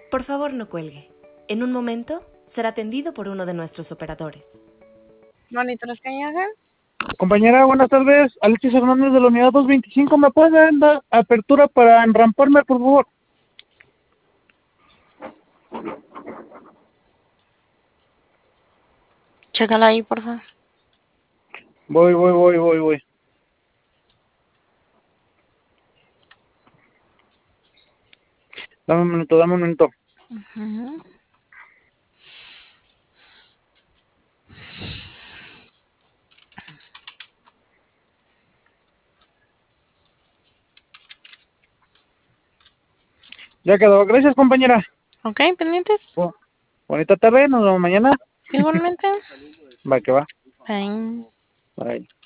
Por favor, no cuelgue. En un momento será atendido por uno de nuestros operadores. Monitores Cañagan. Compañera, buenas tardes. Alexis Hernández de la unidad 225. ¿Me pueden dar apertura para enramparme, por favor? Chécala ahí, por favor. Voy. Dame un minuto. Uh-huh. Ya quedó. Gracias, compañera. Ok, pendientes. Bonita tarde. Nos vemos mañana. Igualmente. Va que va. Bye. Bye.